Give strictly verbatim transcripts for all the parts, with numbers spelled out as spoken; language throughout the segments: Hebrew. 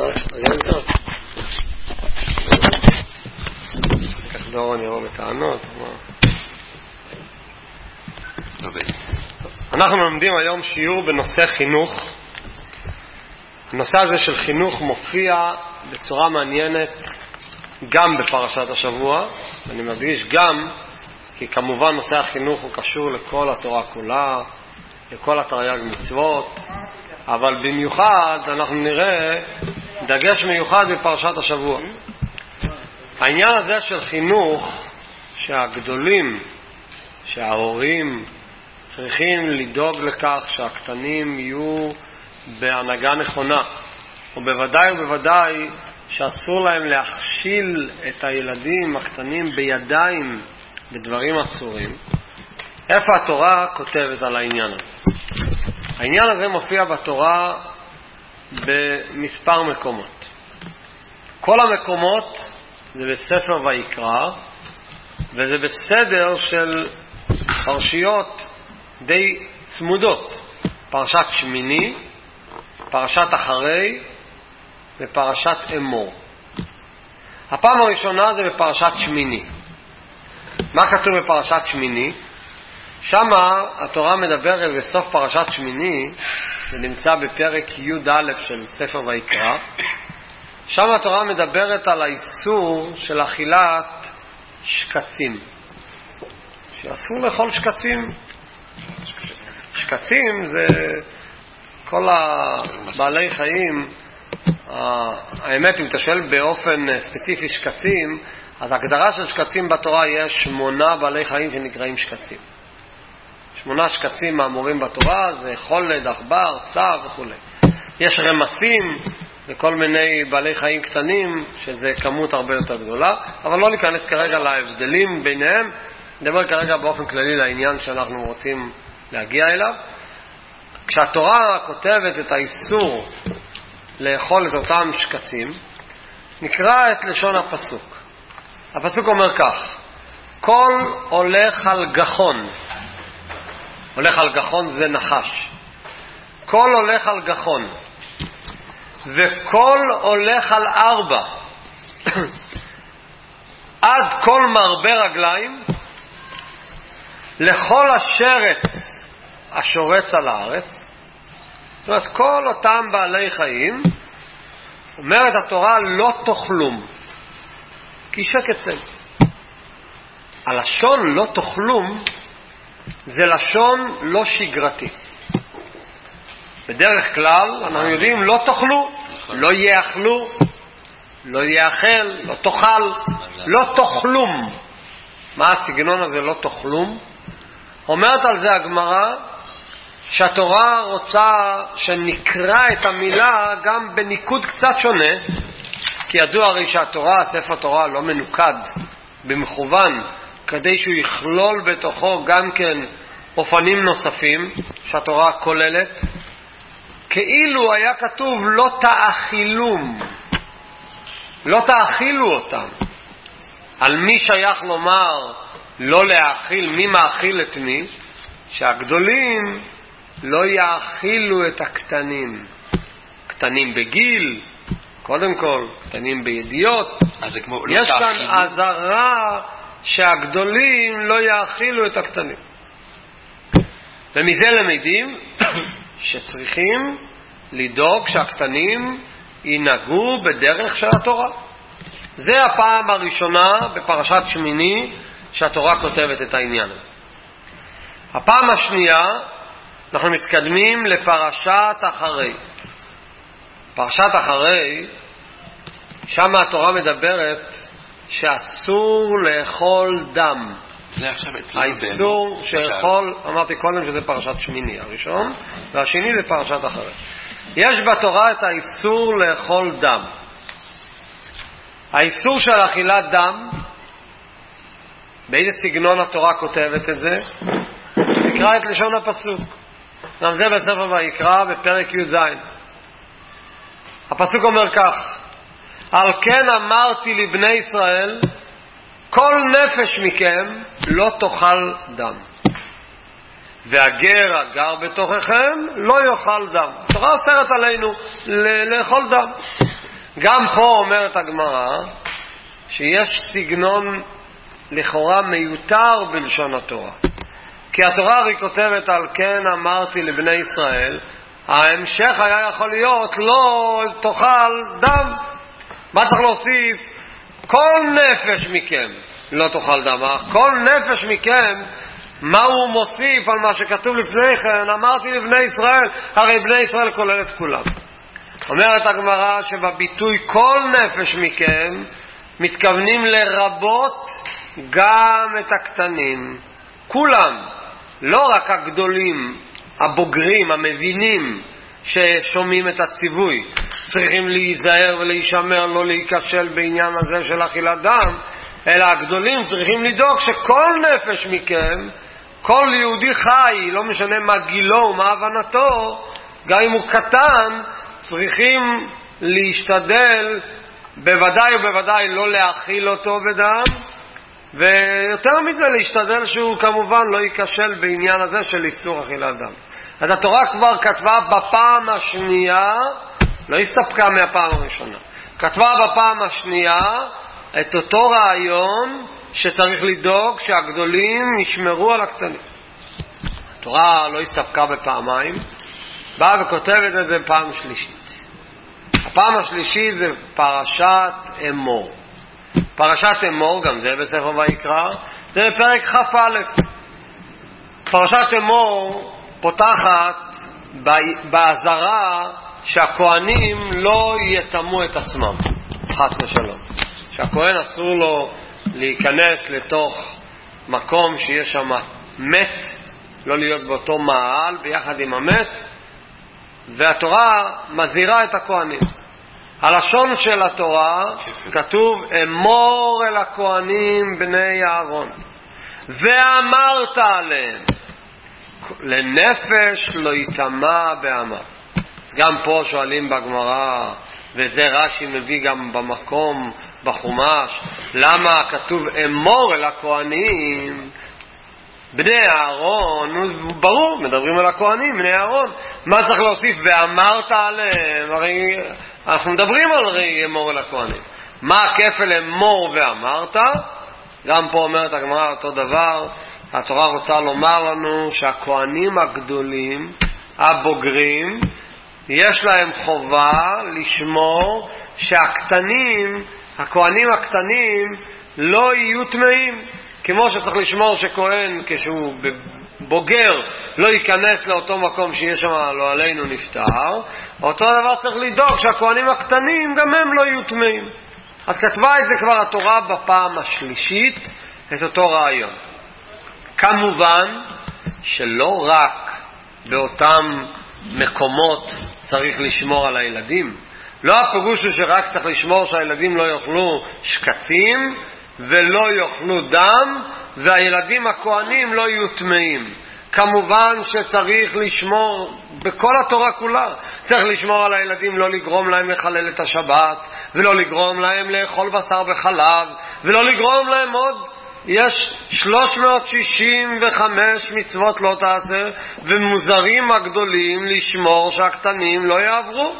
רגע טוב. כך דורון יבוא בטענות. אנחנו לומדים היום שיעור בנושא חינוך. הנושא הזה של חינוך מופיע בצורה מעניינת גם בפרשת השבוע, ואני מדגיש גם כי כמובן נושא החינוך הוא קשור לכל התורה כולה, לכל התרי"ג מצוות, אבל במיוחד אנחנו נראה דגש מיוחד בפרשת השבוע. העניין הזה של חינוך, שהגדולים, שההורים צריכים לדאוג לכך שהקטנים יהיו בהנהגה נכונה, ובוודאי ובוודאי שאסור להם להכשיל את הילדים הקטנים בידיים בדברים אסורים. איפה התורה כותבת על העניין הזה? העניין הזה מופיע בתורה במספר מקומות. כל המקומות זה בספר ויקרא, וזה בסדר של פרשיות די צמודות. פרשת שמיני, פרשת אחרי ופרשת אמור. הפעם הראשונה זה בפרשת שמיני. מה כתוב בפרשת שמיני? שמה התורה מדברת בסוף פרשת שמיני, זה נמצא בפרק י' א' של ספר ויקרא. שמה התורה מדברת על האיסור של אכילת שקצים, שאסור לאכול שקצים. שקצים זה כל הבעלי חיים. האמת, אם אתה שואל באופן ספציפי שקצים, אז ההגדרה של שקצים בתורה יש שמונה בעלי חיים שנקראים שקצים. שמונה שקצים האמורים בתורה זה חולד, עכבר, צב וכו'. יש רמסים וכל מיני בעלי חיים קטנים שזה כמות הרבה יותר גדולה, אבל לא ניכנס כרגע להבדלים ביניהם. נדבר כרגע באופן כללי לעניין שאנחנו רוצים להגיע אליו. כשהתורה כותבת את האיסור לאכול את אותם שקצים, נקרא את לשון הפסוק. הפסוק אומר כך: כל הולך על גחון. הולך על גחון זה נחש. כל הולך על גחון וכל הולך על ארבע עד כל מרבה רגליים לכל השרץ השורץ על הארץ. זאת אומרת, כל אותם בעלי חיים, אומרת התורה, לא תאכלום כי שקט צל. הלשון לא תאכלום זה לשון לא שגרתי. בדרך כלל אנחנו יודעים לא תאכלו, לא יאכלו, לא יאכל, לא תאכל, לא תאכלום. מה הסגנון הזה לא תאכלום? אומרת על זה הגמרא שהתורה רוצה שנקרא את המילה גם בניקוד קצת שונה, כי ידוע הרי שהתורה, ספר התורה לא מנוקד במכוון כדי שהוא יכלול בתוכו גם כן אופנים נוספים שהתורה כוללת. כאילו היה כתוב לא תאכילום, לא תאכילו אותם. על מי שייך לומר לא להאכיל? מי מאכיל את מי? שהגדולים לא יאכילו את הקטנים. קטנים בגיל, קודם כל, קטנים בידיעות. אז זה כמו יש לא כאן עזרה שהגדולים לא יאכילו את הקטנים. ומזה למדים שצריכים לדאוג שהקטנים ינהגו בדרך של התורה. זה הפעם הראשונה בפרשת שמיני שהתורה כותבת את העניין הזה. הפעם השנייה אנחנו מתקדמים לפרשת אחרי. פרשת אחרי, שם התורה מדברת שאסור לאכול דם. האיסור שאכול, אמרתי קודם שזה פרשת שמיני הראשון, והשני זה פרשת אחרי. יש בתורה את האיסור לאכול דם. האיסור של אכילת דם, באיזה סגנון התורה כותבת את זה? נקרא את לשון הפסוק. גם זה בספר ויקרא בפרק י' הפסוק אומר כך: על כן אמרתי לבני ישראל כל נפש מכם לא תאכל דם, והגר הגר בתוככם לא יאכל דם. התורה אוסרת עלינו לאכול דם. גם פה אומרת הגמרא שיש סגנון לכאורה מיותר בלשון התורה. כי התורה הרי כותבת על כן אמרתי לבני ישראל, ההמשך היה יכול להיות לא תאכל דם. מה צריך להוסיף? כל נפש מכם לא תאכל דם. כל נפש מכם, מה הוא מוסיף על מה שכתוב לפני כן? אמרתי לבני ישראל, הרי בני ישראל כולל את כולם. אומרת הגמרא שבביטוי כל נפש מכם מתכוונים לרבות גם את הקטנים, כולם, לא רק הגדולים, הבוגרים, המבינים ששומעים את הציווי, צריכים להיזהר ולהישמר, לא להיכשל בעניין הזה של אכילת דם, אלא הגדולים צריכים לדאוג שכל נפש מכם, כל יהודי חי, לא משנה מה גילו ומה הבנתו, גם אם הוא קטן, צריכים להשתדל בוודאי ובוודאי לא להאכיל אותו בדם, ויותר מזה להשתדל שהוא כמובן לא ייכשל בעניין הזה של איסור אכילת דם. אז התורה כבר כתבה בפעם השנייה, לא הסתפקה מהפעם הראשונה, כתבה בפעם השנייה את אותו רעיון שצריך לדאוג שהגדולים ישמרו על הקטנים. התורה לא הסתפקה בפעמיים, באה וכותבת את זה פעם שלישית. הפעם השלישית זה פרשת אמור. פרשת אמור, גם זה בספר ויקרא, זה בפרק כ"א. פרשת אמור פותחת באזהרה שהכהנים לא יטמאו את עצמם, חס ושלום. שהכהן אסור לו להיכנס לתוך מקום שיש שם מת, לא להיות באותו מעל ביחד עם המת, והתורה מזהירה את הכהנים. הלשון של התורה כתוב אמור אל הכהנים בני אהרון ואמרת עליהם לנפש לא יטמא בעמה. גם פה שואלים בגמרא, וזה רש"י מביא גם במקום בחומש, למה כתוב אמור אל הכהנים בני אהרון? ברור, מדברים על הכהנים בני אהרון, מה צריך להוסיף ואמרת עליהם? הרי אנחנו מדברים על ראי אמור אל הכהנים. מה הכפל אמור ואמרת? גם פה אומרת הגמרא אותו דבר. התורה רוצה לומר לנו שהכהנים הגדולים, הבוגרים, יש להם חובה לשמור שהקטנים, הכהנים הקטנים, לא יהיו טמאים. כמו שצריך לשמור שכהן כשהוא בוגר לא ייכנס לאותו מקום שיש שם לא עלינו נפטר, אותו דבר צריך לדאוג שהכהנים הקטנים גם הם לא יהיו טמאים. אז כתבה את זה כבר התורה בפעם השלישית, את אותו רעיון. כמובן שלא רק באותם מקומות צריך לשמור על הילדים. לא הפירוש הוא שרק צריך לשמור שהילדים לא יאכלו שקצים ולא יאכלו דם, והילדים הכהנים לא יהיו טמאים. כמובן שצריך לשמור בכל התורה כולה, צריך לשמור על הילדים, לא לגרום להם לחלל את השבת, ולא לגרום להם לאכול בשר וחלב, ולא לגרום להם עוד, יש שלוש מאות שישים וחמש מצוות לא תעשה, ומוזרים הגדולים לשמור שהקטנים לא יעברו.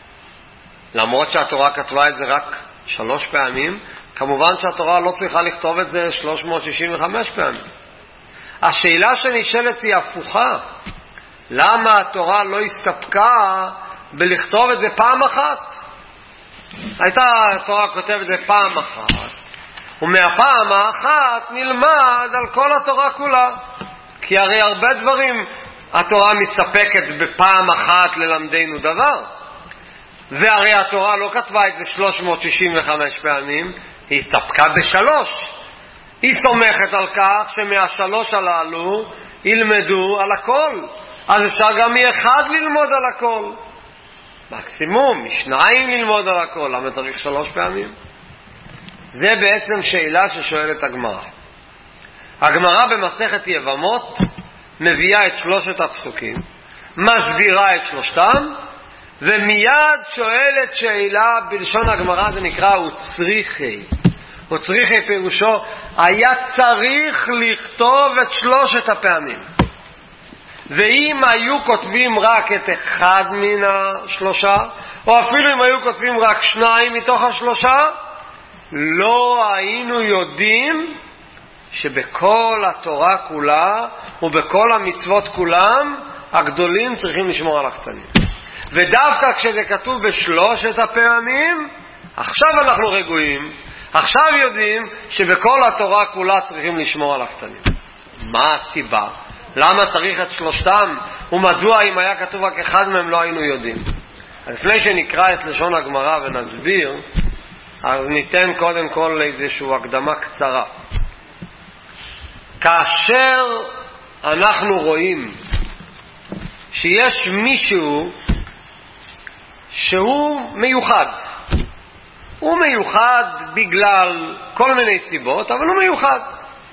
למרות שהתורה כתבה את זה רק שלוש פעמים, כמובן שהתורה לא צריכה לכתוב את זה שלוש מאות שישים וחמש פעמים. השאלה שנשאלת היא הפוכה. למה התורה לא הסתפקה בלכתוב את זה פעם אחת? הייתה התורה כותבת את זה פעם אחת, ומהפעם האחת נלמד על כל התורה כולה. כי הרי הרבה דברים התורה מסתפקת בפעם אחת ללמדנו דבר. והרי התורה לא כתבה את זה שלוש מאות שישים וחמש פעמים, היא הסתפקה בשלוש. היא סומכת על כך שמהשלוש הללו ילמדו על הכל. אז אפשר גם מאחד ללמוד על הכל. מקסימום, משניים ללמוד על הכל. למה צריך שלוש פעמים? זה בעצם שאלה ששואלת הגמרא. הגמרא במסכת יבמות מביאה את שלושת הפסוקים, מסבירה את שלושתם, ומיד שואלת שאלה. בלשון הגמרא זה נקרא וצריכי. וצריכי פירושו היה צריך לכתוב את שלושת הפעמים. ואם היו כותבים רק את אחד מן השלושה, או אפילו אם היו כותבים רק שניים מתוך השלושה, לא היינו יודעים שבכל התורה כולה ובכל המצוות כולם הגדולים צריכים לשמור על הקטנים. ודווקא כשזה כתוב בשלושת הפעמים, עכשיו אנחנו רגועים, עכשיו יודעים שבכל התורה כולה צריכים לשמור על הקטנים. מה הסיבה? למה צריך את שלושתם? ומדוע אם היה כתוב רק אחד מהם לא היינו יודעים? לפני שנקרא את לשון הגמרא ונסביר, אז ניתן קודם כל איזושהי הקדמה קצרה. כאשר אנחנו רואים שיש מישהו שהוא מיוחד, הוא מיוחד בגלל כל מיני סיבות, אבל הוא מיוחד,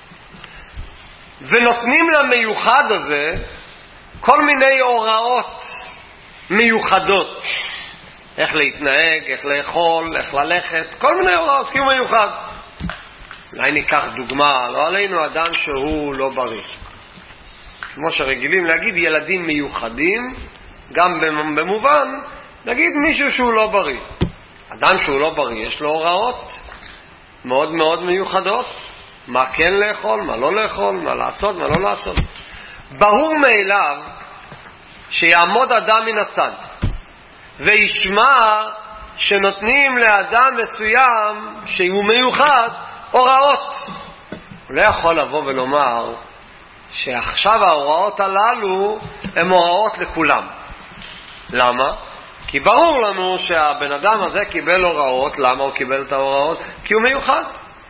ונותנים למיוחד הזה כל מיני הוראות מיוחדות, איך להתנהג, איך לאכול, איך ללכת, כל מיני הוראות, כי הוא מיוחד. אולי ניקח דוגמה, לא עלינו אדם שהוא לא בריא, כמו שרגילים להגיד ילדים מיוחדים, גם במובן נגיד מישהו שהוא לא בריא. אדם שהוא לא בריא יש לו הוראות מאוד מאוד מיוחדות, מה כן לאכול, מה לא לאכול, מה לעשות, מה לא לעשות. ברור מאליו שיעמוד אדם מן הצד וישמע שנותנים לאדם מסוים שהוא מיוחד הוראות. הוא לא יכול לבוא ולומר שעכשיו ההוראות הללו הן הוראות לכולם. למה? כי ברור לנו שהבן אדם הזה קיבל הוראות. למה הוא קיבל את ההוראות? כי הוא מיוחד.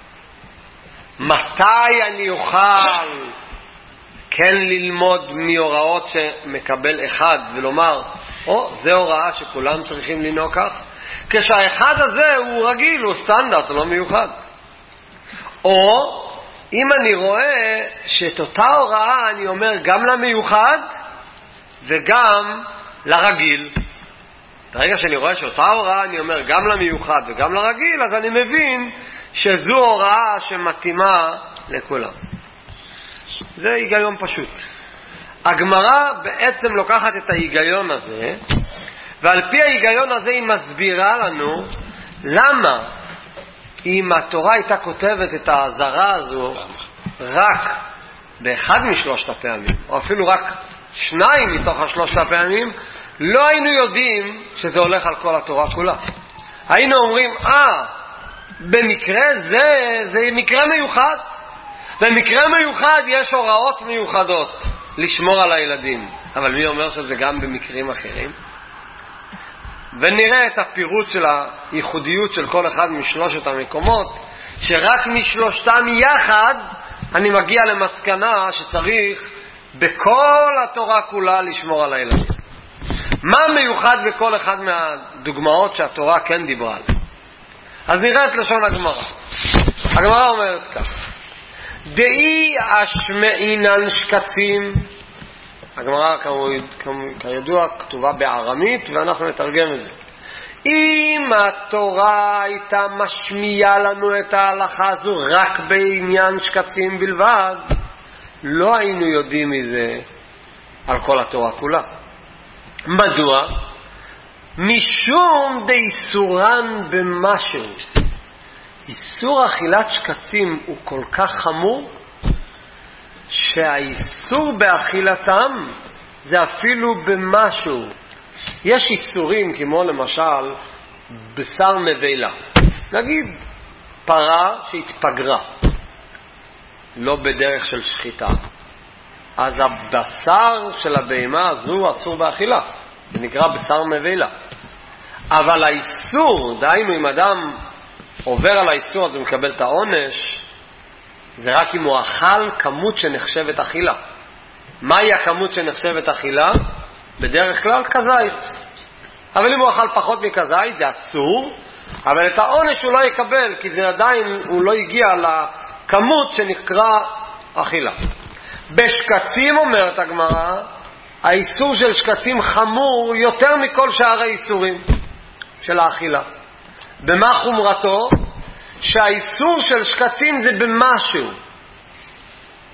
מתי אני אוכל כן ללמוד מהוראות שמקבל אחד ולומר, או, זה הוראה שכולם צריכים לנהוג כך? כשהאחד הזה הוא רגיל, הוא סטנדרט, הוא לא מיוחד. או אם אני רואה שאת אותה הוראה אני אומר גם למיוחד וגם לרגיל, ברגע שאני רואה שאותה הוראה אני אומר גם למיוחד וגם לרגיל, אז אני מבין שזו הוראה שמתאימה לכולם. זה היגיון פשוט. הגמרא בעצם לוקחת את ההיגיון הזה, ועל פי ההיגיון הזה היא מסבירה לנו למה אם התורה הייתה כותבת את ההזרה הזו רק באחד משלושת הפעמים, או אפילו רק שניים מתוך השלושת הפעמים, לא היינו יודעים שזה הולך על כל התורה כולה. היינו אומרים, אה, במקרה זה, זה מקרה מיוחד. במקרה מיוחד יש הוראות מיוחדות לשמור על הילדים. אבל מי אומר שזה גם במקרים אחרים? ונראה את הפירוט של הייחודיות של כל אחד משלושת המקומות, שרק משלושתם יחד אני מגיע למסקנה שצריך בכל התורה כולה לשמור על הילדים. מה מיוחד בכל אחד מהדוגמאות שהתורה כן דיברה עליהן? אז נראה את לשון הגמרא. הגמרא אומרת כך: דאי אשמעינן שקצים. הגמרא כידוע כתובה בארמית ואנחנו נתרגם את זה. אם התורה הייתה משמיעה לנו את ההלכה הזו רק בעניין שקצים בלבד, לא היינו יודעים מזה על כל התורה כולה. מדוע? משום דאיסורן במשהו. איסור אכילת שקצים הוא כל כך חמור שהאיסור באכילתם זה אפילו במשהו. יש איסורים כמו למשל בשר מבלה, נגיד פרה שהתפגרה לא בדרך של שחיטה, אז הבשר של הבהמה הזו אסור באכילה, זה נקרא בשר מבלה. אבל האיסור, דהיינו אם אדם עובר על האיסור אז הוא מקבל את העונש, זה רק אם הוא אכל כמות שנחשבת אכילה. מהי הכמות שנחשבת אכילה? בדרך כלל כזית. אבל אם הוא אכל פחות מכזית זה אסור, אבל את העונש הוא לא יקבל, כי זה עדיין הוא לא הגיע לכמות שנקרא אכילה. בשקצים אומרת הגמרא, האיסור של שקצים חמור יותר מכל שאר האיסורים של האכילה. במה חומרתו? שהאיסור של שקצים זה במשהו.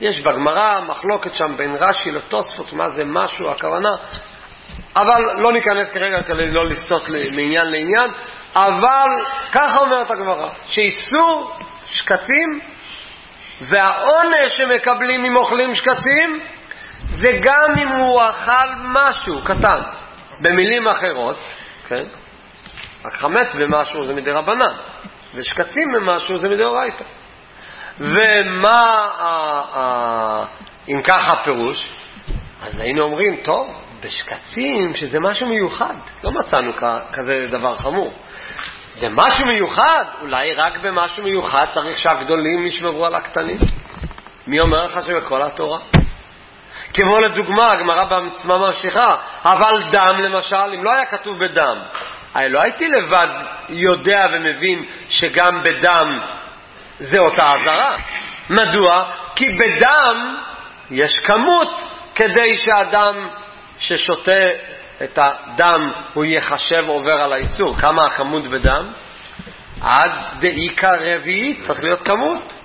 יש בגמרא מחלוקת שם בין רש"י לתוספות, מה זה משהו, הכוונה, אבל לא ניכנס כרגע כדי לא לסטות מעניין לעניין, אבל ככה אומרת הגמרא, שאיסור שקצים, והעונש שמקבלים אם אוכלים שקצים, זה גם אם הוא אכל משהו קטן. במילים אחרות, כן? רק חמץ במשהו זה מדרבנן, ושקצים במשהו זה מדאורייתא. ומה אם ככה הפירוש? אז היינו אומרים, טוב, בשקצים שזה משהו מיוחד, לא מצאנו כזה דבר חמור. זה משהו מיוחד, אולי רק במשהו מיוחד צריך שהגדולים ישמרו על הקטנים. מי אומר לך שבכל התורה? כמו לדוגמה, הגמרא במצווה ממשיכה, אבל דם למשל, אם לא היה כתוב בדם, הרי לא הייתי לבד יודע ומבין שגם בדם זה אותה עזרה. מדוע? כי בדם יש כמות כדי שהאדם ששותה את הדם הוא יחשב עובר על האיסור. כמה הכמות בדם? עד דאיקה רביעית צריך להיות כמות.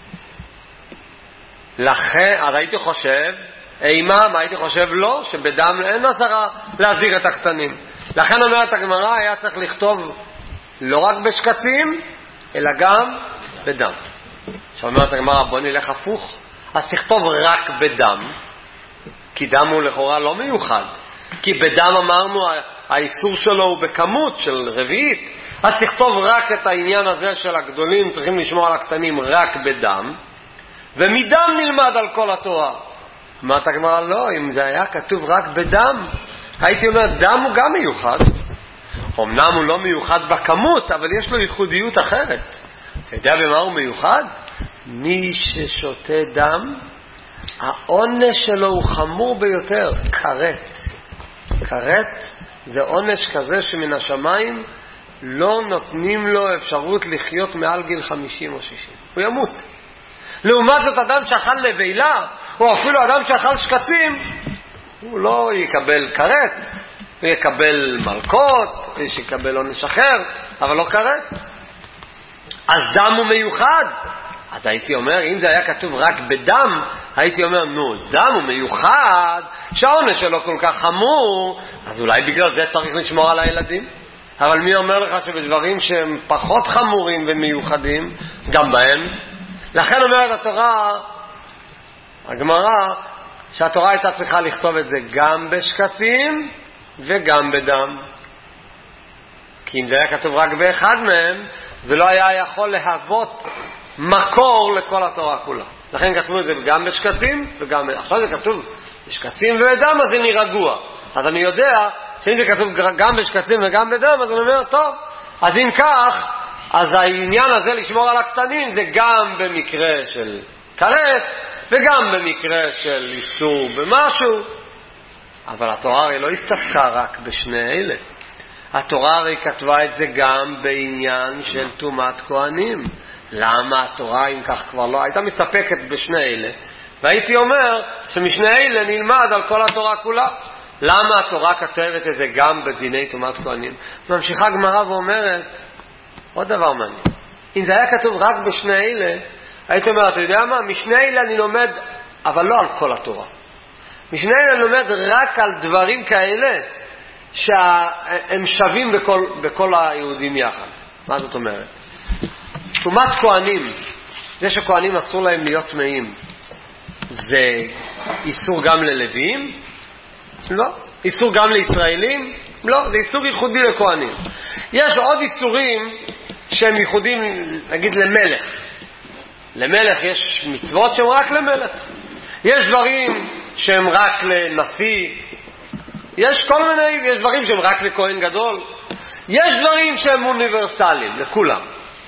לכן, אז הייתי חושב, אימה, מה הייתי חושב? לא, שבדם אין עזרה להזהיר את הקטנים. לכן אומרת הגמרא, היה צריך לכתוב לא רק בשקצים, אלא גם בדם. עכשיו אומרת הגמרא, בוא נלך הפוך. אז תכתוב רק בדם, כי דם הוא לכאורה לא מיוחד. כי בדם אמרנו, האיסור שלו הוא בכמות של רביעית. אז תכתוב רק את העניין הזה של הגדולים, צריכים לשמור על הקטנים רק בדם, ומדם נלמד על כל התורה. אמרת הגמרא, לא, אם זה היה כתוב רק בדם, הייתי אומר, דם הוא גם מיוחד. אמנם הוא לא מיוחד בכמות, אבל יש לו ייחודיות אחרת. אתה יודע במה הוא מיוחד? מי ששותה דם, העונש שלו הוא חמור ביותר, כרת. כרת זה עונש כזה שמן השמיים לא נותנים לו אפשרות לחיות מעל גיל חמישים או שישים. הוא ימות. לעומת זאת אדם שאכל לבילה, או אפילו אדם שאכל שקצים, הוא לא יקבל כרת, הוא יקבל מלכות, הוא יקבל עונש אחר, אבל לא כרת. אז דם הוא מיוחד. אז הייתי אומר, אם זה היה כתוב רק בדם, הייתי אומר, נו, דם הוא מיוחד, שהעונש שלו כל כך חמור, אז אולי בגלל זה צריך לשמור על הילדים. אבל מי אומר לך שבדברים שהם פחות חמורים ומיוחדים, גם בהם? לכן אומרת התורה, הגמרא, שהתורה הייתה צריכה לכתוב את זה גם בשקצים וגם בדם. כי אם זה היה כתוב רק באחד מהם, זה לא היה יכול להוות מקור לכל התורה כולה. לכן כתבו את זה גם בשקצים וגם... עכשיו זה כתוב בשקצים ובדם, אז אני רגוע. אז אני יודע שאם זה כתוב גם בשקצים וגם בדם, אז אני אומר, טוב, אז אם כך, אז העניין הזה לשמור על הקטנים זה גם במקרה של כרת וגם במקרה של איסור במשהו. אבל התורה הרי לא הסתפקה רק בשני אלה. התורה הרי כתבה את זה גם בעניין של תומת כהנים. למה התורה אם כך כבר לא הייתה מסתפקת בשני אלה? והייתי אומר שמשני אלה נלמד על כל התורה כולה. למה התורה כתבת את זה גם בדיני תומת כהנים? ממשיכה גמרא ואומרת עוד דבר מעניין. אם זה היה כתוב רק בשני אלה, הייתי אומר, אתה יודע מה? משני אלה אני לומד, אבל לא על כל התורה. משני אלה אני לומד רק על דברים כאלה שהם שווים בכל, בכל היהודים יחד. מה זאת אומרת? תומת כהנים, זה שכהנים אסור להם להיות טמאים, זה איסור גם ללוויים? לא. איסור גם לישראלים? לא, זה איסור ייחודי לכהנים. יש עוד איסורים שהם ייחודים, נגיד, למלך. למלך יש מצוות שהם רק למלך. יש דברים שהם רק לנשיא. יש כל מיני, יש דברים שהם רק לכהן גדול. יש דברים שהם אוניברסליים, לכולם.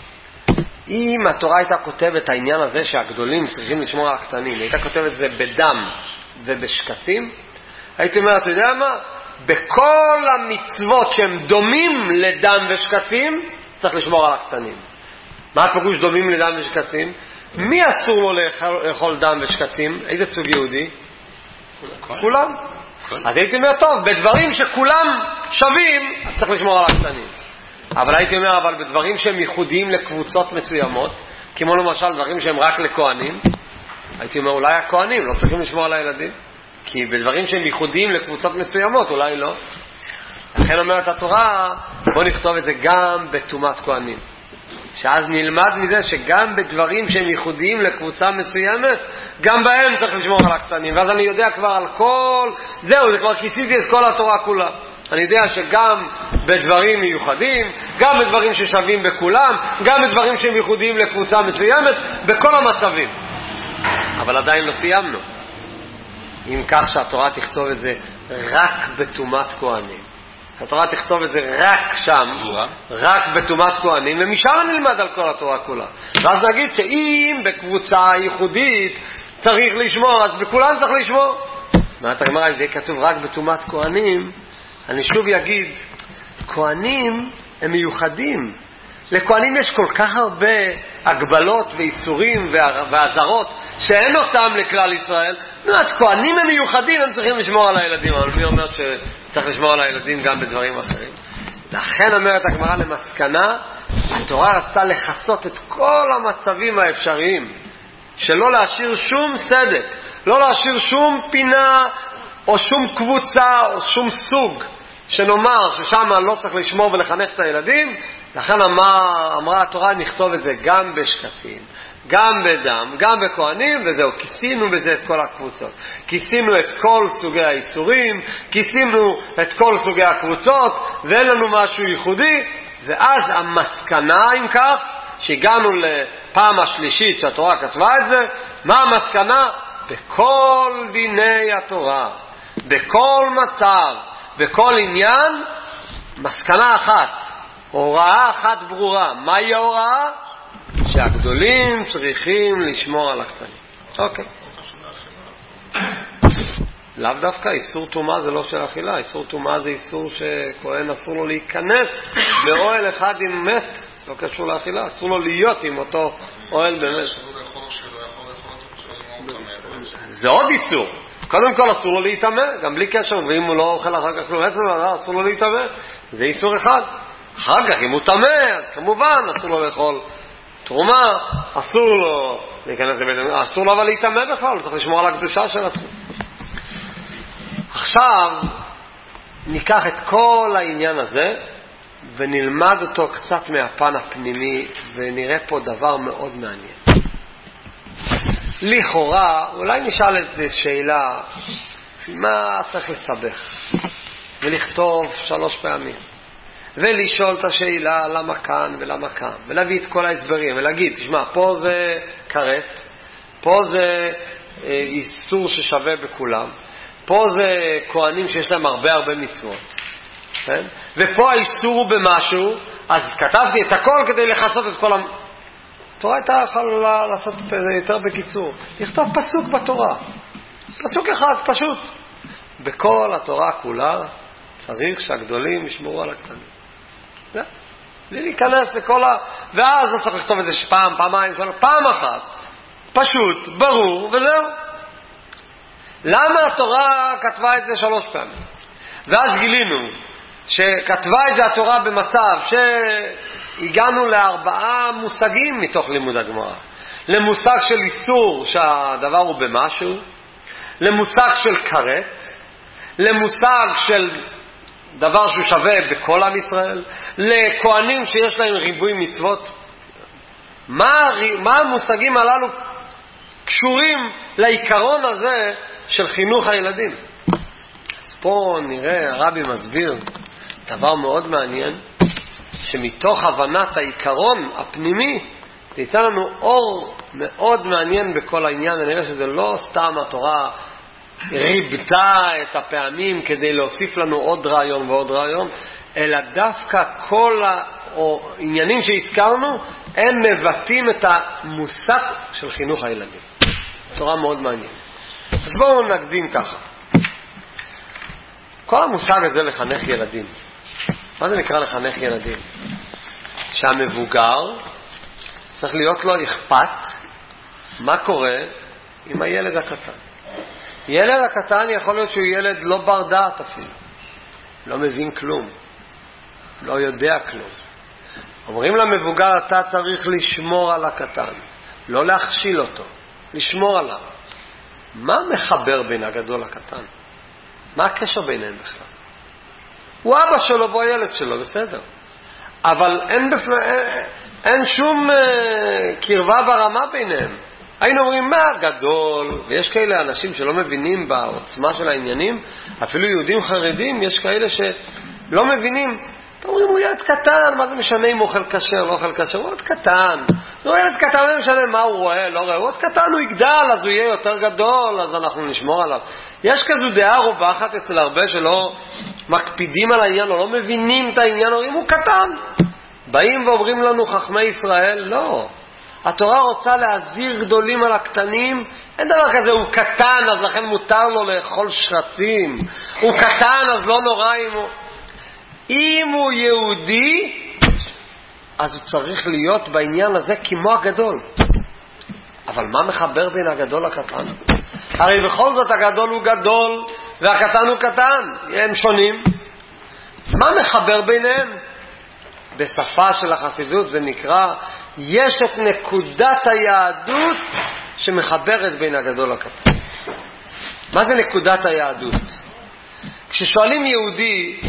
אם התורה הייתה כותבת העניין הזה שהגדולים צריכים לשמור על הקטנים, הייתה כותבת זה בדם ובשקצים, הייתי אומר, אתה יודע מה? בכל המצוות שהם דומים לדם ושקצים, צריך לשמור על הקטנים. מה הפירוש דומים לדם ושקצים? מי אסור לו לאכול, לאכול דם ושקצים? איזה סוג יהודי? כולם. אז הייתי אומר, טוב, בדברים שכולם שווים, צריך לשמור על הקטנים. אבל הייתי אומר, אבל בדברים שהם ייחודיים לקבוצות מסוימות, כמו למשל דברים שהם רק לכהנים, הייתי אומר, אולי הכהנים לא צריכים לשמור על הילדים, כי בדברים שהם ייחודיים לקבוצות מסוימות, אולי לא. לכן אומרת התורה, בוא נכתוב את זה גם בתומת כהנים. שאז נלמד מזה שגם בדברים שהם ייחודיים לקבוצה מסוימת, גם בהם צריך לשמור על הקטנים. ואז אני יודע כבר על כל, זהו, זה כבר כיסיתי את כל התורה כולה. אני יודע שגם בדברים מיוחדים, גם בדברים ששווים בכולם, גם בדברים שהם ייחודיים לקבוצה מסוימת, בכל המצבים. אבל עדיין לא סיימנו. אם כך שהתורה תכתוב את זה רק בתומת כהנים. התורה תכתוב את זה רק שם, רק בתומת כהנים, ומשם נלמד על כל התורה כולה. ואז נגיד שאם בקבוצה ייחודית צריך לשמור, אז בכולם צריך לשמור. מה אתה אומר, אם זה כתוב רק בתומת כהנים, אני שוב אגיד, כהנים הם מיוחדים. לכהנים יש כל כך הרבה הגבלות ואיסורים והעזרות שאין אותם לכלל ישראל. אז כהנים הם מיוחדים, הם צריכים לשמור על הילדים. אבל מי אומר שצריך לשמור על הילדים גם בדברים אחרים? לכן אומרת הגמרא למסקנה, התורה רצתה לחסות את כל המצבים האפשריים, שלא להשאיר שום סדק, לא להשאיר שום פינה או שום קבוצה או שום סוג שנאמר ששם לא צריך לשמור ולחנך את הילדים. לכן אמרה, אמרה התורה, נכתוב את זה גם בשקפים, גם בדם, גם בכהנים, וזהו, כיסינו בזה את כל הקבוצות. כיסינו את כל סוגי האיסורים, כיסינו את כל סוגי הקבוצות, ואין לנו משהו ייחודי. ואז המסקנה, אם כך, שהגענו לפעם השלישית שהתורה כתבה את זה, מה המסקנה? בכל דיני התורה, בכל מצב, בכל עניין, מסקנה אחת, הוראה אחת ברורה. מהי ההוראה? שהגדולים צריכים לשמור על הקטנים. אוקיי. לאו דווקא, איסור טומאה זה לא של אכילה. איסור טומאה זה איסור שכהן אסור לו להיכנס באוהל אחד עם מת, לא קשור לאכילה. אסור לו להיות עם אותו אוהל באמת. זה עוד איסור. קודם כל אסור לו להתאמה, גם בלי קשר, ואם הוא לא אוכל אחר כך כלום, אסור לו להתאמה. זה איסור אחד. אחר כך, אם הוא תמה, כמובן, אסור לו לאכול תרומה, אסור לו להיכנס לבית, אסור לו אבל להתאמה בכלל, צריך לשמור על הקדושה של עצמו. עכשיו, ניקח את כל העניין הזה, ונלמד אותו קצת מהפן הפנימי, ונראה פה דבר מאוד מעניין. לכאורה, אולי נשאל את זה שאלה, מה צריך לסבך? ולכתוב שלוש פעמים. ולשאול את השאלה למה כאן ולמה כאן, ולהביא את כל ההסברים, ולהגיד, תשמע, פה זה קראת, פה זה אה, איסור ששווה בכולם, פה זה כהנים שיש להם הרבה הרבה מצוות, כן? ופה האיסור הוא במשהו, אז כתבתי את הכל כדי לחסות את כל המ... התורה הייתה יכולה לעשות את זה יותר בקיצור, לכתוב פסוק בתורה, פסוק אחד פשוט. בכל התורה כולה צריך שהגדולים ישמרו על הקטנים. בלי להיכנס לכל ה... ואז לא צריך לכתוב את זה פעם, פעמיים, פעם אחת, פשוט, ברור, וזהו. למה התורה כתבה את זה שלוש פעמים? ואז גילינו שכתבה את זה התורה במצב שהגענו לארבעה מושגים מתוך לימוד הגמרא. למושג של איסור שהדבר הוא במשהו, למושג של כרת, למושג של דבר שהוא שווה בכל עם ישראל, לכהנים שיש להם ריבוי מצוות. מה, מה המושגים הללו קשורים לעיקרון הזה של חינוך הילדים? פה נראה הרבי מסביר דבר מאוד מעניין, שמתוך הבנת העיקרון הפנימי ייתן לנו אור מאוד מעניין בכל העניין. אני רואה שזה לא סתם התורה ריבתה את הפעמים כדי להוסיף לנו עוד רעיון ועוד רעיון, אלא דווקא כל העניינים שהזכרנו הם מבטאים את המושג של חינוך הילדים. צורה מאוד מעניינת. אז בואו נקדים ככה. כל המושג הזה לחנך ילדים, מה זה נקרא לחנך ילדים? שהמבוגר צריך להיות לו אכפת מה קורה עם הילד הקטן. ילד הקטן יכול להיות שהוא ילד לא בר דעת אפילו, לא מבין כלום, לא יודע כלום. אומרים למבוגר, אתה צריך לשמור על הקטן, לא להכשיל אותו, לשמור עליו. מה מחבר בין הגדול לקטן? מה הקשר ביניהם בכלל? הוא אבא שלו והוא הילד שלו, בסדר. אבל אין, בפ... אין, אין שום uh, קרבה ברמה ביניהם. היינו אומרים, מה גדול? ויש כאלה אנשים שלא מבינים בעוצמה של העניינים, אפילו יהודים חרדים, יש כאלה שלא מבינים. אתם אומרים, הוא ילד קטן, מה זה משנה אם הוא אוכל כשר, לא אוכל כשר? הוא ילד קטן. הוא ילד קטן, לא משנה מה הוא רואה, לא רואה. הוא ילד קטן, הוא יגדל, אז הוא יהיה יותר גדול, אז אנחנו נשמור עליו. יש כזו דעה רווחת אצל הרבה שלא מקפידים על העניין, או לא מבינים את העניין, אומרים, הוא קטן. באים ואומרים לנו חכמי ישראל, לא. התורה רוצה להזהיר גדולים על הקטנים. אין דבר כזה, הוא קטן, אז לכן מותר לו לאכול שרצים. הוא קטן, אז לא נורא אם הוא... אם הוא יהודי, אז הוא צריך להיות בעניין הזה כמו הגדול. אבל מה מחבר בין הגדול לקטן? הרי בכל זאת הגדול הוא גדול והקטן הוא קטן, הם שונים. מה מחבר ביניהם? בשפה של החסידות זה נקרא, יש את נקודת היהדות שמחברת בין הגדול לקטן. מה זה נקודת היהדות? כששואלים יהודי,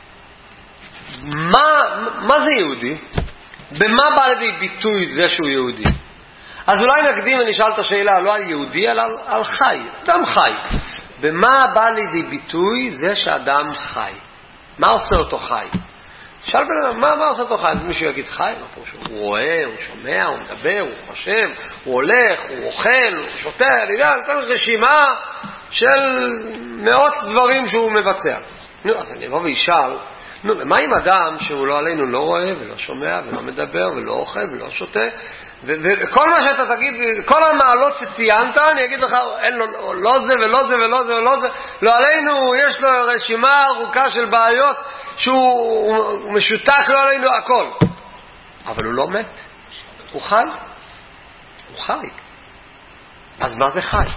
מה, מה זה יהודי? במה בא לידי ביטוי זה שהוא יהודי? אז אולי נקדים ונשאל את השאלה לא על יהודי, אלא על, על חי, אדם חי. במה בא לידי ביטוי זה שאדם חי? מה עושה אותו חי? שאל בן, מה, מה עושה אותו חי? מישהו יגיד חי? הוא רואה, הוא שומע, הוא מדבר, הוא חושב, הוא הולך, הוא אוכל, הוא שותה, אני יודע, נתן רשימה של מאות דברים שהוא מבצע. נו, אז אני אבוא וישאל, נו, מה עם אדם שהוא לא עלינו לא רואה ולא שומע ולא מדבר ולא אוכל ולא שותה, וכל מה שאתה תגיד, כל המעלות שציינת, אני אגיד לך, אין לו, לא זה ולא זה ולא זה ולא זה, לא עלינו, יש לו רשימה ארוכה של בעיות שהוא משותק, לא עלינו הכל. אבל הוא לא מת, הוא חי. הוא חי. אז מה זה חי?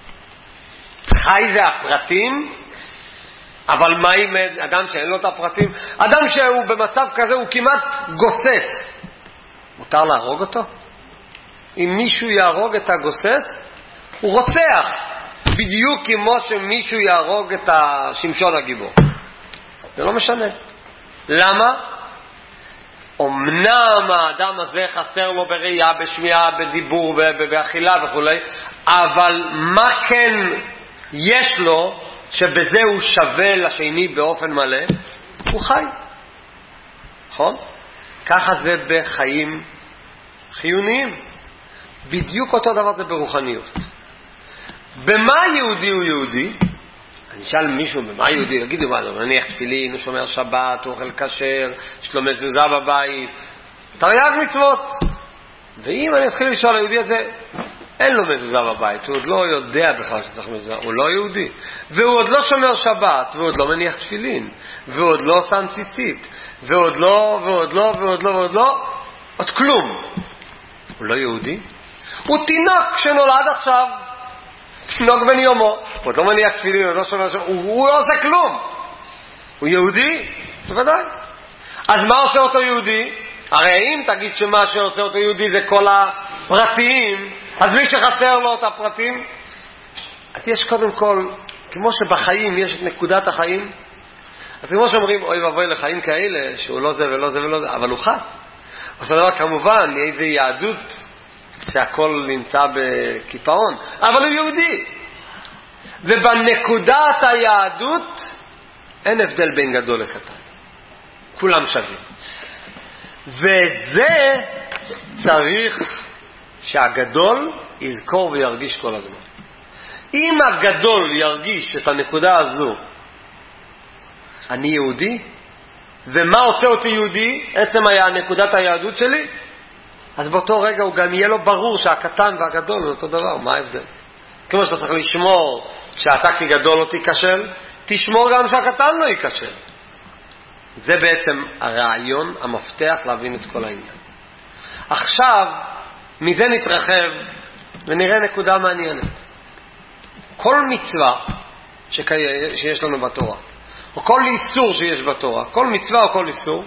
חי זה הפרטים, אבל מה עם אדם שאין לו את הפרטים? אדם שהוא במצב כזה הוא כמעט גוסס, מותר להרוג אותו? אם מישהו יהרוג את הגוסס, הוא רוצח, בדיוק כמו שמישהו יהרוג את השמשון הגיבור. זה לא משנה. למה? אמנם האדם הזה חסר לו בראייה, בשמיעה, בדיבור, באכילה וכו', אבל מה כן יש לו שבזה הוא שווה לשני באופן מלא? הוא חי. נכון? ככה זה בחיים חיוניים. בדיוק אותו דבר זה ברוחניות. במה יהודי הוא יהודי? אני אשאל מישהו במה יהודי, יגידו מה, הוא נניח תפילין, הוא שומר שבת, הוא אוכל כשר, יש לו מזוזה בבית, תרי"ג מצוות. ואם אני אתחיל לשאול היהודי הזה, אין לו מזוזה בבית, הוא עוד לא יודע בכלל שצריך מזוזה, הוא לא יהודי, והוא עוד לא שומר שבת, והוא עוד לא מניח תפילין, והוא עוד לא שם ציצית, ועוד לא, ועוד לא, ועוד לא, ועוד לא, עוד כלום. הוא לא יהודי? הוא תינוק שנולד עכשיו, תינוק בן יומו, הוא עוד לא מניח תפילין, הוא עוד לא שומר שבת, הוא, הוא לא עושה כלום. הוא יהודי? בוודאי. אז מה עושה אותו יהודי? הרי אם תגיד שמה שעושה אותו יהודי זה כל הפרטים, אז מי שחסר לו את הפרטים, אז יש קודם כל, כמו שבחיים יש את נקודת החיים, אז כמו שאומרים, אוי ואבוי לחיים כאלה, שהוא לא זה ולא זה ולא זה, אבל הוא חי. אותו דבר כמובן, איזה יהדות שהכל נמצא בקיפאון, אבל הוא יהודי. ובנקודת היהדות אין הבדל בין גדול לקטן. כולם שווים. וזה צריך שהגדול יזכור וירגיש כל הזמן. אם הגדול ירגיש את הנקודה הזו, אני יהודי, ומה עושה אותי יהודי? עצם היה נקודת היהדות שלי, אז באותו רגע הוא גם יהיה לו ברור שהקטן והגדול זה אותו דבר. מה ההבדל? כמו שאתה צריך לשמור שאתה כגדול לא תיכשל, תשמור גם שהקטן לא ייכשל. זה בעצם הרעיון, המפתח להבין את כל העניין. עכשיו, מזה נתרחב ונראה נקודה מעניינת. כל מצווה שיש לנו בתורה, או כל איסור שיש בתורה, כל מצווה או כל איסור,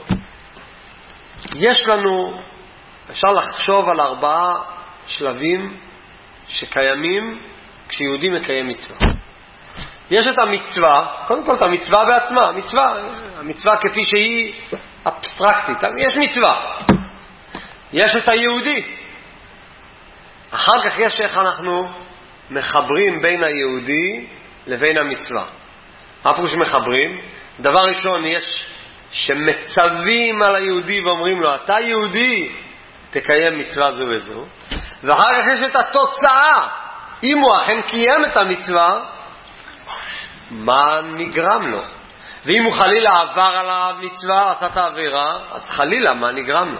יש לנו, אפשר לחשוב על ארבעה שלבים שקיימים כשיהודי מקיים מצווה. יש את המצווה, קודם כל את המצווה בעצמה, המצווה, המצווה כפי שהיא אבסטרקטית, יש מצווה. יש את היהודי. אחר כך יש איך אנחנו מחברים בין היהודי לבין המצווה. מה פירוש מחברים? דבר ראשון, יש שמצווים על היהודי ואומרים לו, אתה יהודי, תקיים מצווה זו וזו. ואחר כך יש את התוצאה. אם הוא אכן קיים את המצווה, מה נגרם לו? ואם הוא חלילה עבר על המצווה, עשה את העבירה, אז חלילה מה נגרם לו?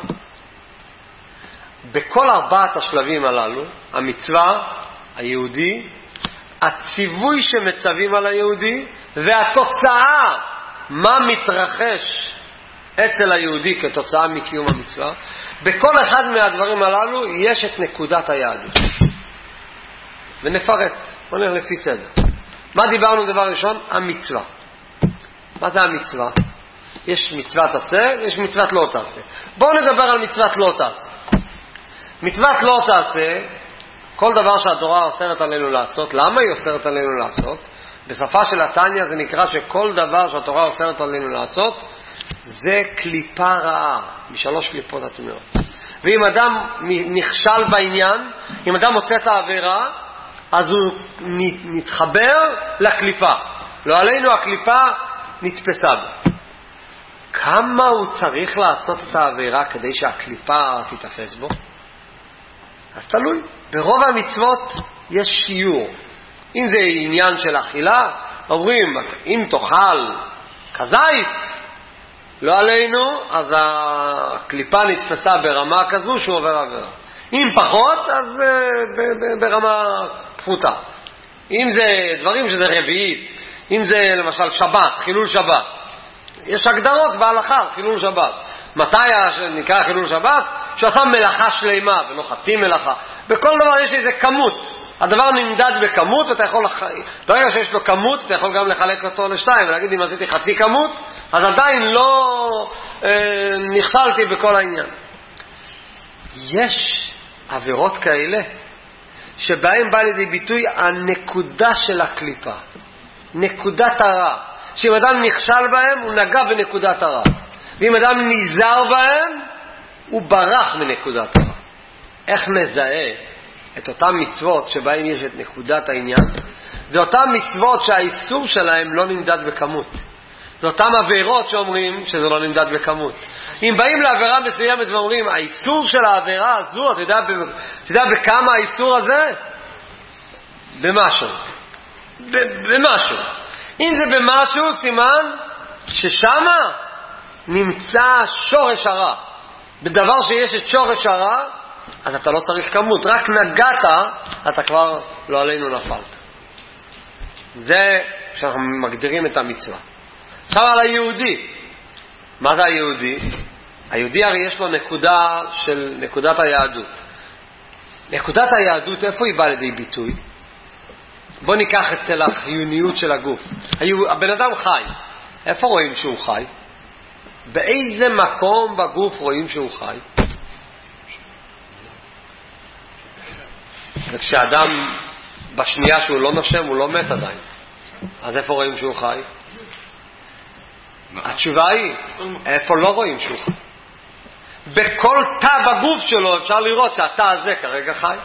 בכל ארבעת השלבים הללו, המצווה, היהודי, הציווי שמצווים על היהודי, והתוצאה, מה מתרחש אצל היהודי כתוצאה מקיום המצווה, בכל אחד מהדברים הללו יש את נקודת היהדות. ונפרט, בוא נראה לפי סדר. מה דיברנו דבר ראשון? המצווה. מה זה המצווה? יש מצוות עשה, יש מצוות לא תעשה. בואו נדבר על מצוות לא תעשה. מצוות לא תעשה, כל דבר שהתורה אוסרת עלינו לעשות, למה היא אוסרת עלינו לעשות? בשפה של התניא זה נקרא שכל דבר שהתורה אוסרת עלינו לעשות, זה קליפה רעה, משלוש קליפות הטמאות. ואם אדם נכשל בעניין, אם אדם מוצא את העבירה, אז הוא נתחבר לקליפה. לא עלינו הקליפה נתפסה בו. כמה הוא צריך לעשות את העבירה כדי שהקליפה תתאפס בו? אז תלוי. ברוב המצוות יש שיעור. אם זה עניין של אכילה, אומרים, אם תאכל כזית, לא עלינו, אז הקליפה נתפסה ברמה כזו שהוא עובר עבירה. אם פחות, אז ברמה פחותה. אם זה דברים שזה רביעית, אם זה למשל שבת, חילול שבת, יש הגדרות בהלכה, חילול שבת. מתי נקרא חילול שבת? שעשה מלאכה שלמה ולא חצי מלאכה. בכל דבר יש איזה כמות. הדבר נמדד בכמות, ואתה יכול, ברגע שיש לו כמות, אתה יכול גם לחלק אותו לשתיים, ולהגיד אם עשיתי חצי כמות, אז עדיין לא אה, נכשלתי בכל העניין. יש עבירות כאלה, שבהם בא לידי ביטוי הנקודה של הקליפה. נקודת הרע. שאם אדם נכשל בהם, הוא נגע בנקודת הרע. ואם אדם נזהר בהם, הוא ברח מנקודת הרע. איך נזהה את אותם מצוות שבהם יש את נקודת העניין? זה אותם מצוות שהאיסור שלהם לא נמדד בכמות. זה אותם עבירות שאומרים שזה לא נמדד בכמות. אם באים לעבירה מסוימת ואומרים, האיסור של העבירה הזו, אתה יודע, אתה יודע בכמה האיסור הזה? במשהו. במשהו. אם זה במשהו, סימן ששמה נמצא שורש הרע. בדבר שיש את שורש הרע, אז אתה לא צריך כמות. רק נגעת, אתה כבר לא עלינו נפלת. זה שאנחנו מגדירים את המצווה. עכשיו על היהודי. מה זה היהודי? היהודי הרי יש לו נקודה של נקודת היהדות. נקודת היהדות, איפה היא באה לידי ביטוי? בוא ניקח אצל החיוניות של הגוף. הבן אדם חי. איפה רואים שהוא חי? באיזה מקום בגוף רואים שהוא חי? וכשאדם בשנייה שהוא לא נושם, הוא לא מת עדיין. אז איפה רואים שהוא חי? התשובה היא, איפה לא רואים שהוא חי? בכל תא בגוף שלו אפשר לראות שהתא הזה כרגע חי.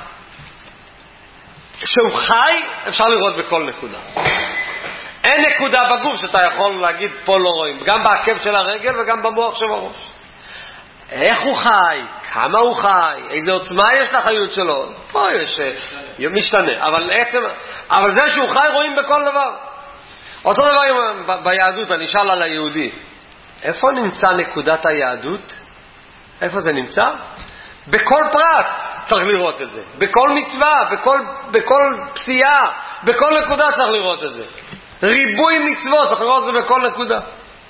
כשהוא חי, אפשר לראות בכל נקודה. אין נקודה בגוף שאתה יכול להגיד פה לא רואים, גם בעקב של הרגל וגם במוח של הראש. איך הוא חי, כמה הוא חי, איזה עוצמה יש לחיות שלו, פה יש משתנה, אבל, עצם, אבל זה שהוא חי רואים בכל דבר. אותו דבר ב- ביהדות, אני שאל על היהודי, איפה נמצא נקודת היהדות? איפה זה נמצא? בכל פרט צריך לראות את זה, בכל מצווה, בכל, בכל פסיעה, בכל נקודה צריך לראות את זה. ריבוי מצוות צריך לראות את זה בכל נקודה.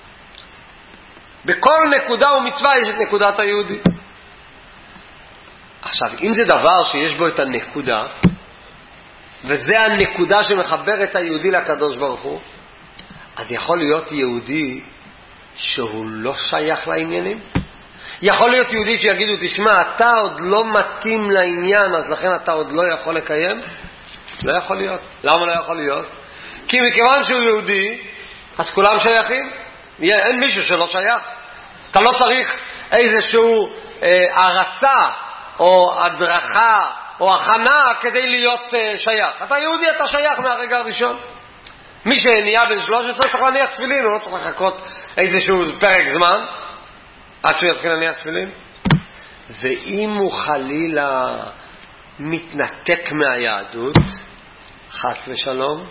בכל נקודה ומצווה יש את נקודת היהודי. עכשיו, אם זה דבר שיש בו את הנקודה, וזה הנקודה שמחבר את היהודי לקדוש ברוך הוא, אז יכול להיות יהודי שהוא לא שייך לעניינים, יכול להיות יהודי שיגידו, תשמע, אתה עוד לא מתאים לעניין, אז לכן אתה עוד לא יכול לקיים? לא יכול להיות. למה לא יכול להיות? כי מכיוון שהוא יהודי, אז כולם שייכים. אין מישהו שלא שייך. אתה לא צריך איזשהו אה, הרצה או הדרכה או הכנה כדי להיות אה, שייך. אתה יהודי, אתה שייך מהרגע הראשון. מי שנהיה בן שלוש עשרה צריך להניח תפילין, הוא לא צריך לחכות איזשהו פרק זמן עד שהוא יתחיל להניח תפילין. ואם הוא חלילה מתנתק מהיהדות, חס ושלום,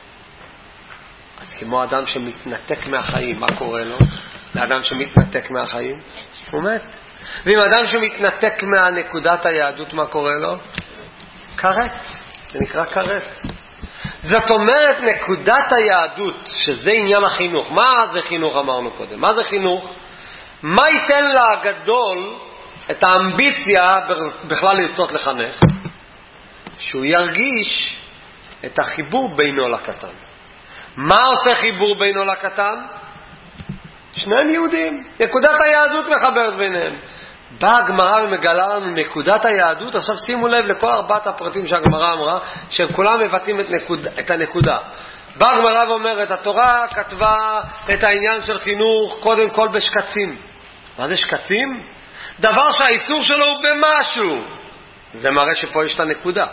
אז כמו אדם שמתנתק מהחיים, מה קורה לו? לאדם שמתנתק מהחיים, הוא מת. ואם אדם שמתנתק מהנקודת היהדות, מה קורה לו? כרת. זה נקרא כרת. זאת אומרת, נקודת היהדות, שזה עניין החינוך. מה זה חינוך אמרנו קודם? מה זה חינוך? מה ייתן לגדול את האמביציה בכלל לרצות לחנך? שהוא ירגיש את החיבור בינו לקטן. מה עושה חיבור בינו לקטן? שניהם יהודים. נקודת היהדות מחברת ביניהם. באה הגמרא ומגלה לנו נקודת היהדות. עכשיו שימו לב לכל ארבעת הפרטים שהגמרא אמרה, שהם כולם מבטאים את, נקוד, את הנקודה. באה הגמרא ואומרת, התורה כתבה את העניין של חינוך קודם כל בשקצים. מה זה שקצים? דבר שהאיסור שלו הוא במשהו. זה מראה שפה יש את הנקודה.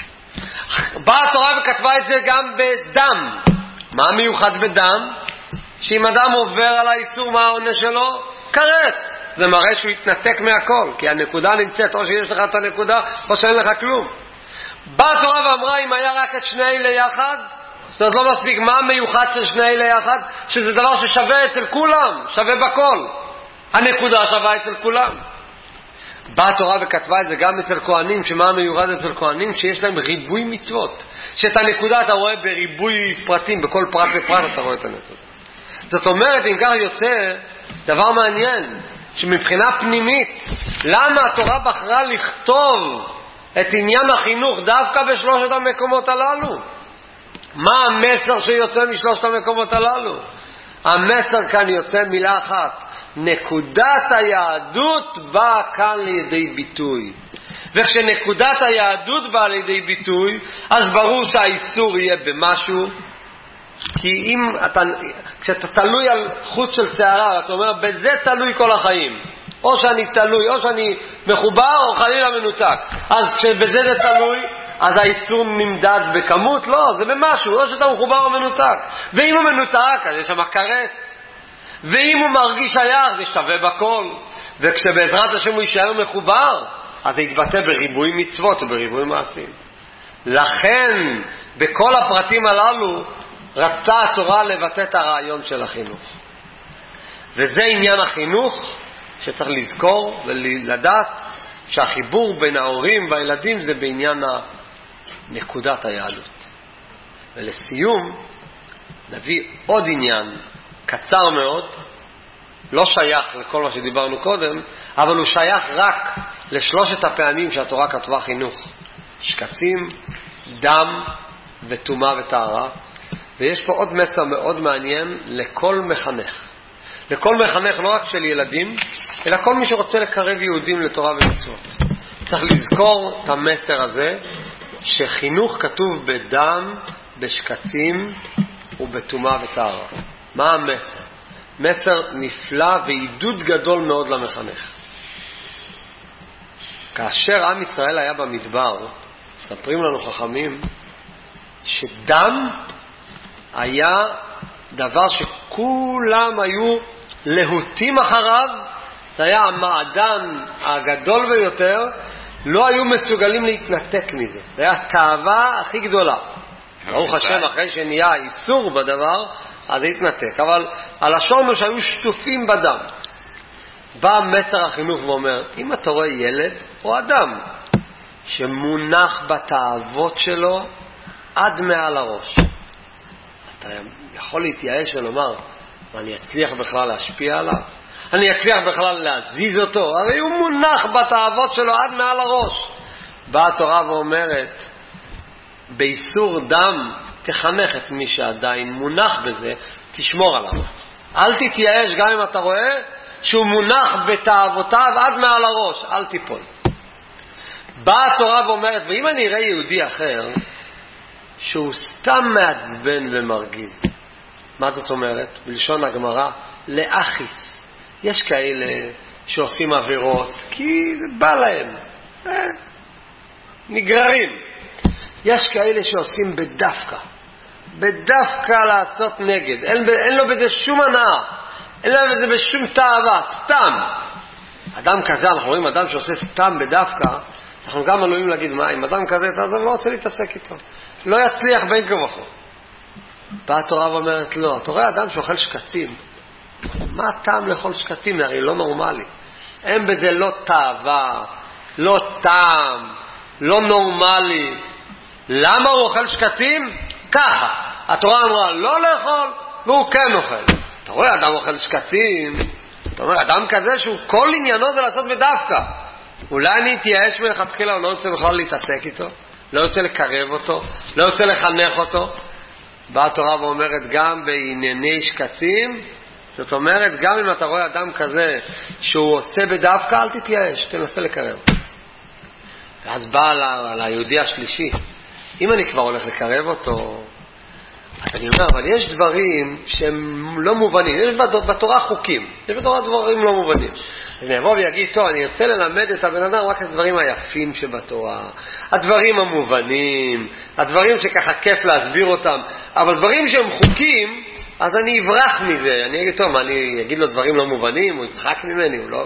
באה התורה וכתבה את זה גם בדם. מה מיוחד בדם? שאם אדם עובר על האיסור, מה העונש שלו? כרת. זה מראה שהוא יתנתק מהכל, כי הנקודה נמצאת, או שיש לך את הנקודה, או שאין לך כלום. באה התורה ואמרה, אם היה רק את שני אלה יחד, זאת לא מספיק. מה המיוחד של שני אלה יחד? שזה דבר ששווה אצל כולם, שווה בכל. הנקודה שווה אצל כולם. באה התורה וכתבה את זה גם אצל כהנים, שמה המיוחד אצל כהנים? שיש להם ריבוי מצוות. שאת הנקודה אתה רואה בריבוי פרטים, בכל פרט ופרט אתה רואה את הנקודה. זאת אומרת, אם כך יוצא, דבר מעניין, שמבחינה פנימית, למה התורה בחרה לכתוב את עניין החינוך דווקא בשלושת המקומות הללו? מה המסר שיוצא משלושת המקומות הללו? המסר כאן יוצא מילה אחת, נקודת היהדות באה כאן לידי ביטוי. וכשנקודת היהדות באה לידי ביטוי, אז ברור שהאיסור יהיה במשהו. כי אם אתה, כשאתה תלוי על חוט של שערה, אתה אומר, בזה תלוי כל החיים. או שאני תלוי, או שאני מחובר, או חלילה מנותק. אז כשבזה זה תלוי, אז האיסור נמדד בכמות? לא, זה במשהו, או שאתה מחובר או מנותק. ואם הוא מנותק, אז יש שם כרת. ואם הוא מרגיש שייך, זה שווה בכל. וכשבעזרת השם הוא יישאר מחובר, אז זה יתבטא בריבוי מצוות ובריבוי מעשים. לכן, בכל הפרטים הללו, רצתה התורה לבטא את הרעיון של החינוך. וזה עניין החינוך שצריך לזכור ולדעת שהחיבור בין ההורים והילדים זה בעניין נקודת היהדות. ולסיום נביא עוד עניין קצר מאוד, לא שייך לכל מה שדיברנו קודם, אבל הוא שייך רק לשלושת הפעמים שהתורה כתבה חינוך: שקצים, דם וטומאה וטהרה. ויש פה עוד מסר מאוד מעניין לכל מחנך. לכל מחנך לא רק של ילדים, אלא כל מי שרוצה לקרב יהודים לתורה ומצוות. צריך לזכור את המסר הזה, שחינוך כתוב בדם, בשקצים ובטומאה וטהרה. מה המסר? מסר נפלא ועידוד גדול מאוד למחנך. כאשר עם ישראל היה במדבר, מספרים לנו חכמים, שדם היה דבר שכולם היו להוטים אחריו. זה היה המעדן הגדול ביותר, לא היו מסוגלים להתנתק מזה. זה היה התאווה הכי גדולה. ברוך השם, אחרי שנהיה איסור בדבר, אז זה התנתק. אבל הלשון הוא שהיו שטופים בדם. בא מסר החינוך ואומר, אם אתה רואה ילד או אדם שמונח בתאוות שלו עד מעל הראש, אתה יכול להתייאש ולומר, אני אצליח בכלל להשפיע עליו? אני אצליח בכלל להזיז אותו? הרי הוא מונח בתאוות שלו עד מעל הראש. באה התורה ואומרת, באיסור דם תחנך את מי שעדיין מונח בזה, תשמור עליו. אל תתייאש גם אם אתה רואה שהוא מונח בתאוותיו עד מעל הראש, אל תיפול. באה התורה ואומרת, ואם אני אראה יהודי אחר שהוא סתם מעצבן ומרגיז, מה זאת אומרת? בלשון הגמרא, לאחיס. יש כאלה שעושים עבירות כי בא להם, אה, נגררים. יש כאלה שעושים בדווקא, בדווקא לעשות נגד, אין, אין לו בזה שום הנאה, אין לו בזה בשום תאווה, סתם. אדם כזה, אנחנו רואים אדם שעושה סתם בדווקא, אנחנו גם עלולים להגיד, מה, אם אדם כזה, אז אני לא רוצה להתעסק איתו, לא יצליח בין כה וכה. באה התורה ואומרת, לא, אתה רואה אדם שאוכל שקצים, מה הטעם לאכול שקצים? הרי לא נורמלי. אין בזה לא תאווה, לא טעם, לא נורמלי. למה הוא אוכל שקצים? ככה. התורה אמרה לא לאכול, והוא כן אוכל. אתה רואה אדם אוכל שקצים, אתה אומר, אדם כזה שהוא כל עניינו זה לעשות בדווקא. אולי אני אתייאש מלכתחילה, הוא לא רוצה בכלל להתעסק איתו, לא רוצה לקרב אותו, לא רוצה לחנך אותו. באה התורה ואומרת גם בענייני שקצים, זאת אומרת, גם אם אתה רואה אדם כזה שהוא עושה בדווקא, אל תתייאש, תנסה לקרב. ואז בא ל- ליהודי השלישי, אם אני כבר הולך לקרב אותו, אז אני אומר, אבל יש דברים שהם לא מובנים, יש בתורה חוקים, יש בתורה דברים לא מובנים. אני אבוא ויגיד, טוב, אני ארצה ללמד את הבן אדם רק את הדברים היפים שבתורה, הדברים המובנים, הדברים שככה כיף להסביר אותם, אבל דברים שהם חוקים, אז אני אברח מזה, אני אגיד, טוב, אני אגיד לו דברים לא מובנים, הוא יצחק ממני, הוא לא...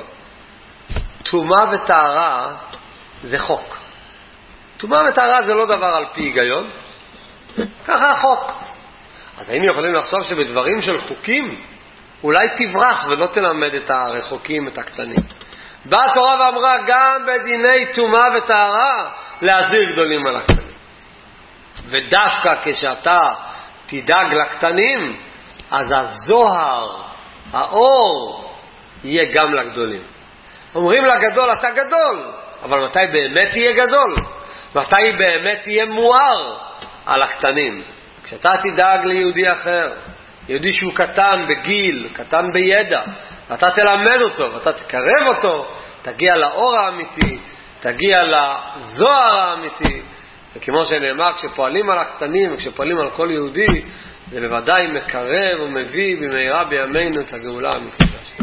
תומה וטהרה זה חוק. תומה וטהרה זה לא דבר על פי היגיון, ככה החוק. אז היינו יכולים לחשוב שבדברים של חוקים, אולי תברח ולא תלמד את הרחוקים, את הקטנים. באה התורה ואמרה, גם בדיני תומה וטהרה, להזהיר גדולים על הקטנים. ודווקא כשאתה תדאג לקטנים, אז הזוהר, האור, יהיה גם לגדולים. אומרים לגדול, אתה גדול, אבל מתי באמת יהיה גדול? מתי באמת יהיה מואר על הקטנים? כשאתה תדאג ליהודי אחר, יהודי שהוא קטן בגיל, קטן בידע, ואתה תלמד אותו, ואתה תקרב אותו, תגיע לאור האמיתי, תגיע לזוהר האמיתי. וכמו שנאמר, כשפועלים על הקטנים וכשפועלים על כל יהודי, זה בוודאי מקרב ומביא במהרה בימינו את הגאולה המקדש.